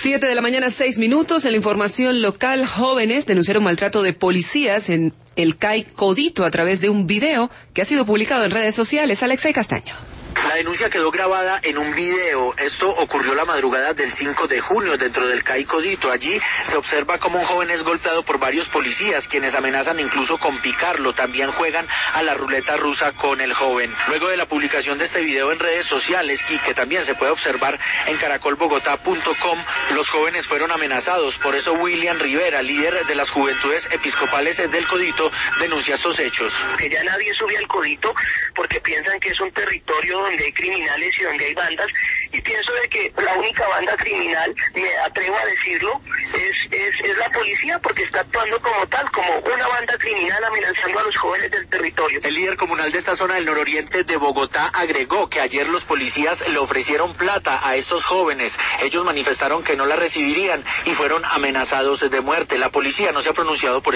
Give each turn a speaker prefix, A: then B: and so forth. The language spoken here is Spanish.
A: 7:06 a.m. En la información local, jóvenes denunciaron maltrato de policías en el CAI Codito a través de un video que ha sido publicado en redes sociales. Alexei Castaño.
B: La denuncia quedó grabada en un video. Esto ocurrió la madrugada del 5 de junio dentro del CAI Codito. Allí se observa cómo un joven es golpeado por varios policías, quienes amenazan incluso con picarlo. También juegan a la ruleta rusa con el joven. Luego de la publicación de este video en redes sociales, y que también se puede observar en caracolbogotá.com, los jóvenes fueron amenazados. Por eso William Rivera, líder de las Juventudes Episcopales del Codito, denuncia estos hechos.
C: Que ya nadie sube al Codito porque piensan que es un territorio donde hay criminales y donde hay bandas, y pienso de que la única banda criminal, me atrevo a decirlo, es la policía, porque está actuando como tal, como una banda criminal amenazando a los jóvenes del territorio.
B: El líder comunal de esta zona del nororiente de Bogotá agregó que ayer los policías le ofrecieron plata a estos jóvenes. Ellos manifestaron que no la recibirían y fueron amenazados de muerte. La policía no se ha pronunciado por